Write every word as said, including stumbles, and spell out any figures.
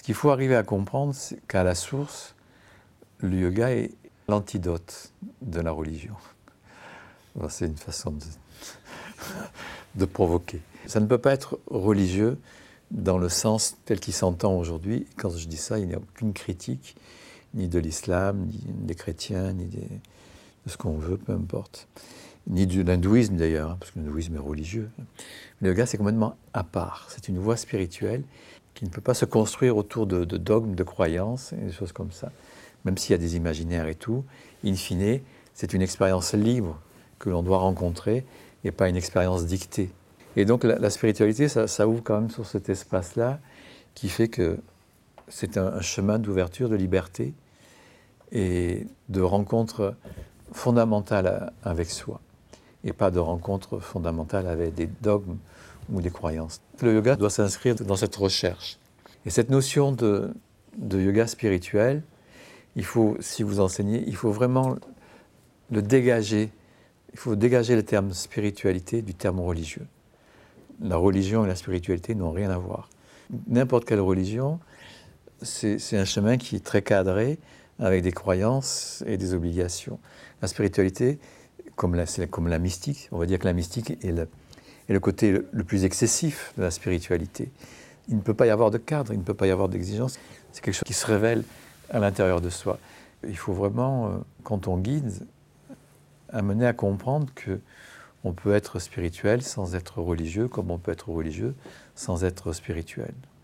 qu'il faut arriver à comprendre, c'est qu'à la source, le yoga est l'antidote de la religion. Alors, c'est une façon de, de provoquer. Ça ne peut pas être religieux dans le sens tel qu'il s'entend aujourd'hui. Quand je dis ça, il n'y a aucune critique, ni de l'islam, ni des chrétiens, ni des, de ce qu'on veut, peu importe. Ni de l'hindouisme d'ailleurs, hein, parce que l'hindouisme est religieux. Le yoga, c'est complètement à part. C'est une voie spirituelle qui ne peut pas se construire autour de, de dogmes, de croyances et des choses comme ça. Même s'il y a des imaginaires et tout, in fine, c'est une expérience libre que l'on doit rencontrer et pas une expérience dictée. Et donc la, la spiritualité, ça, ça ouvre quand même sur cet espace-là qui fait que c'est un, un chemin d'ouverture, de liberté et de rencontre fondamentale avec soi et pas de rencontre fondamentale avec des dogmes ou des croyances. Le yoga doit s'inscrire dans cette recherche. Et cette notion de, de yoga spirituel, il faut, si vous enseignez, il faut vraiment le dégager. Il faut dégager le terme spiritualité du terme religieux. La religion et la spiritualité n'ont rien à voir. N'importe quelle religion, c'est, c'est un chemin qui est très cadré, avec des croyances et des obligations. La spiritualité, comme la, c'est comme la mystique, on va dire que la mystique est le, est le côté le, le plus excessif de la spiritualité. Il ne peut pas y avoir de cadre, il ne peut pas y avoir d'exigence. C'est quelque chose qui se révèle à l'intérieur de soi. Il faut vraiment, quand on guide, amener à comprendre qu'on peut être spirituel sans être religieux, comme on peut être religieux sans être spirituel.